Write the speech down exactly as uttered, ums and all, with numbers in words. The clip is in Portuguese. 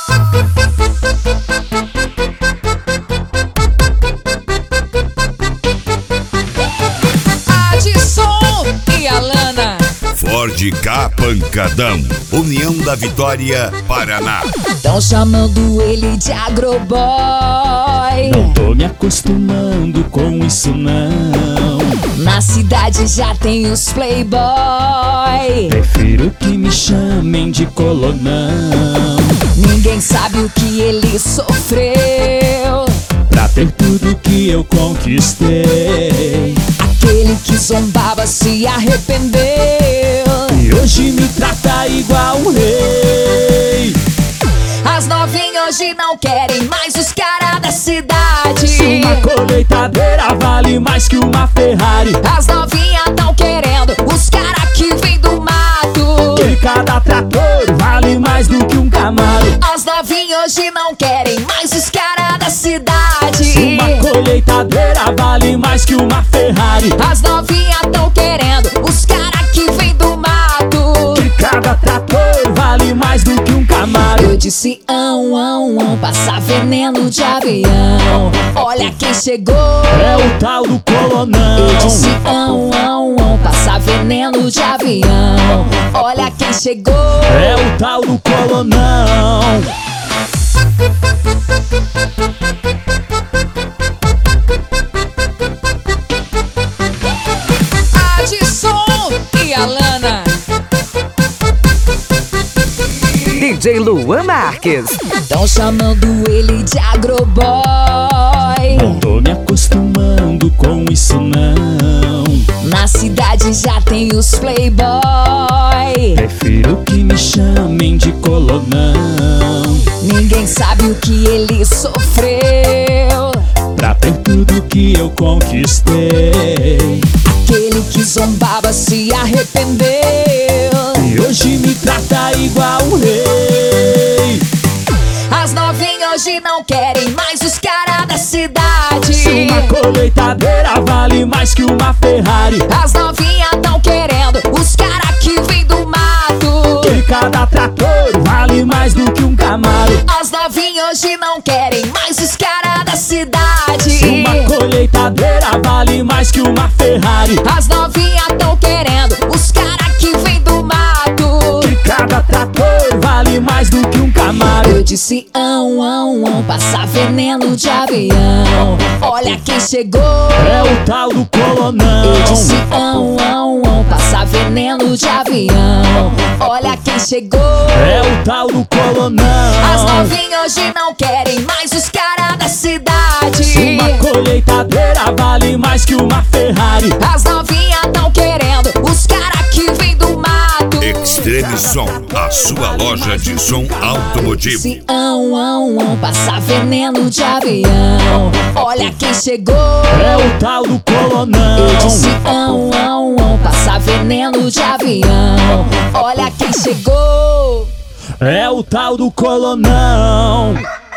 Adson e Alana. Ford K Pancadão, União da Vitória, Paraná. Tão chamando ele de agroboy. Não tô me acostumando com isso não. Na cidade já tem os playboy. Prefiro que me chamem de colonão. Ninguém sabe o que ele sofreu Pra ter tudo que eu conquistei. Aquele que zombava se arrependeu. E hoje me trata igual um rei. As novinhas hoje não querem mais os caras da cidade. Se uma colheitadeira vale mais que uma Ferrari. As novinhas tão querendo os caras que vem do mato. Que cada trator vale mais do que um Camaro. As novinhas hoje não querem mais os caras da cidade. Se uma colheitadeira vale mais que uma Ferrari. As novinhas tão querendo os caras que vem do mato. Que cada trator vale mais do que um Camaro. Eu disse ão, ão, ão, passar veneno de avião. Olha quem chegou. É o tal do colonão. Eu disse ão, ão, ão, passar veneno de avião. Olha quem chegou. É o tal do colonão. Adson e Alana. D J Luan Marques. Tão chamando ele de agroboy. Não tô me acostumando com isso não. Na cidade já tem os playboy. Prefiro que me chamem de colonão. Ninguém sabe o que ele sofreu Pra ter tudo que eu conquistei. Aquele que zombava se arrependeu. E hoje me trata igual um rei. As novinhas hoje não querem mais os caras da cidade. Se uma colheitadeira vale mais que uma Ferrari. As novinhas tão querendo os caras que vem do mato. Que cada trator vale mais do que um Camaro. As novinhas hoje não querem mais os caras da cidade. Se uma colheitadeira vale mais que uma Ferrari. As novinhas tão querendo os caras que vem do mato. Que cada trator vale mais do que um Camaro. Eu disse ão, ão, ão, passar veneno de avião. Olha quem chegou. É o tal do colonão. Eu disse ão, ão, ão, passar veneno de avião. Olha quem chegou. É o tal do colonão. As novinhas hoje não querem mais os caras da cidade. Se uma colheitadeira vale mais que uma Ferrari. As novinhas tão querendo os caras que vem do mato. Extreme Som, a sua loja de som automotivo. Se ão, ão, ão, passar veneno de avião. Olha quem chegou. É o tal do colonão. Eu disse ão, ão, ão, passar veneno de avião. Olha quem chegou. É o tal do colonão.